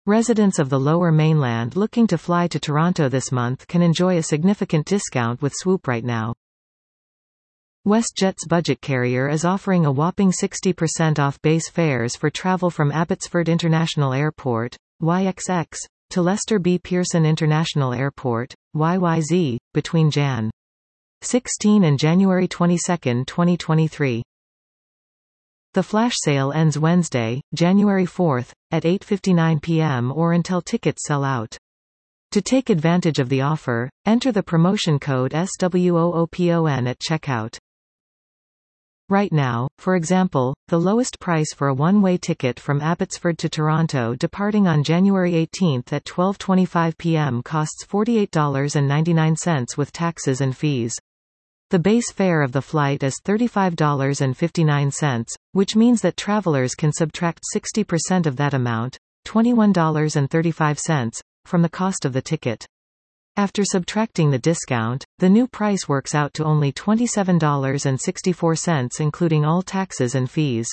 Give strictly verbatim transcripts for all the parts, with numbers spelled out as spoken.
Residents of the Lower Mainland looking to fly to Toronto this month can enjoy a significant discount with Swoop right now. WestJet's budget carrier is offering a whopping sixty percent off base fares for travel from Abbotsford International Airport, Y X X, to Lester B. Pearson International Airport, Y Y Z, between January sixteenth and January twenty-second, twenty twenty-three. The flash sale ends Wednesday, January fourth, at eight fifty-nine p m or until tickets sell out. To take advantage of the offer, enter the promotion code S W O O P O N at checkout. Right now, for example, the lowest price for a one-way ticket from Abbotsford to Toronto departing on January eighteenth at twelve twenty-five p m costs forty-eight dollars and ninety-nine cents with taxes and fees. The base fare of the flight is thirty-five dollars and fifty-nine cents, which means that travelers can subtract sixty percent of that amount, twenty-one dollars and thirty-five cents, from the cost of the ticket. After subtracting the discount, the new price works out to only twenty-seven dollars and sixty-four cents including all taxes and fees.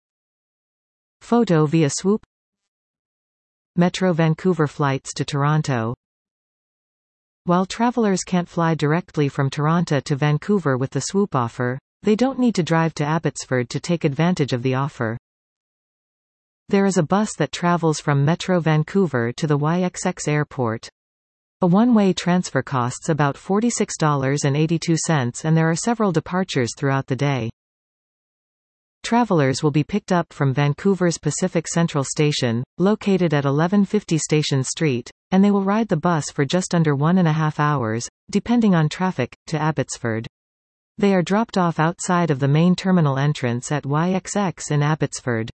Photo via Swoop. Metro Vancouver flights to Toronto. While travelers can't fly directly from Toronto to Vancouver with the Swoop offer, they don't need to drive to Abbotsford to take advantage of the offer. There is a bus that travels from Metro Vancouver to the Y X X airport. A one-way transfer costs about forty-six dollars and eighty-two cents and there are several departures throughout the day. Travelers will be picked up from Vancouver's Pacific Central Station, located at eleven fifty Station Street, and they will ride the bus for just under one and a half hours, depending on traffic, to Abbotsford. They are dropped off outside of the main terminal entrance at Y X X in Abbotsford.